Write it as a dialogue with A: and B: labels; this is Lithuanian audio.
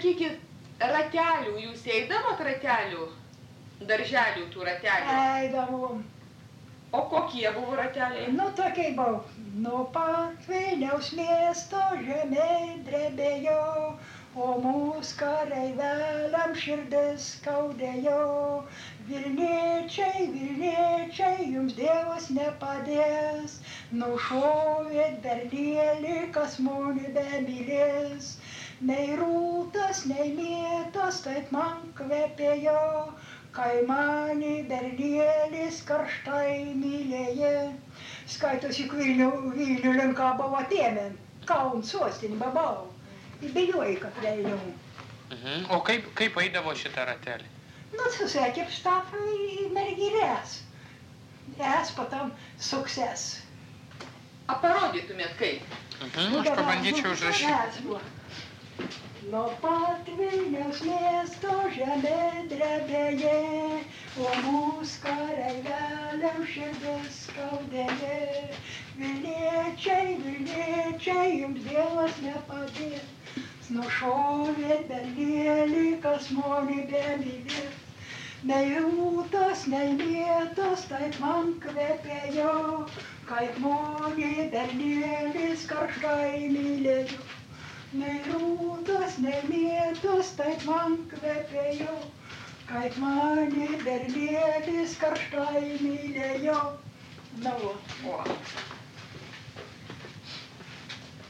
A: sakykit, ratelių, jūs eidavot ratelių? Darželių tų ratelių?
B: Eidavom.
A: O kokie buvo rateliai?
B: Nu, tokiai buvo. Nuo pat Vilniaus miesto žemė drebėjo, o mūsų kareivėliam širdis skaudėjo. Vilniečiai, Vilniečiai, jums Dievas nepadės, nušovėt bernėlį, kas moni bemylės. Nei rūtas, nei mėtas, taip man kvepėjo, kai mani bernėlis karštai mylėjo. Skaitosi Vilnių link buvo atėmėm, Kaun sostinį babau. Įbėjoji, kad vėliau.
C: O kaip eidavo šitą ratelį?
B: Nu, susakė Štafai mergylės. Es patam sukses.
A: A parodytumėt kaip?
C: Aš pabandyčiau užrašyti.
B: Nuo pat Vilniaus miesto žemė drebėjo, o mūsų kareivėliam širdis skaudėjo. Vilniečiai, Vilniečiai, jums Dievas nepadės, nušovėt bernėlį, kas moni bemylės. Nei rūtas, nei mėtas, taip man kvepėjo, kaip moni bernėlis karštai mylėjo. Nei rūtas, nei mėtas, taip man kvepėjo, kaip mani bernėlis karštai mylėjo. Na, o.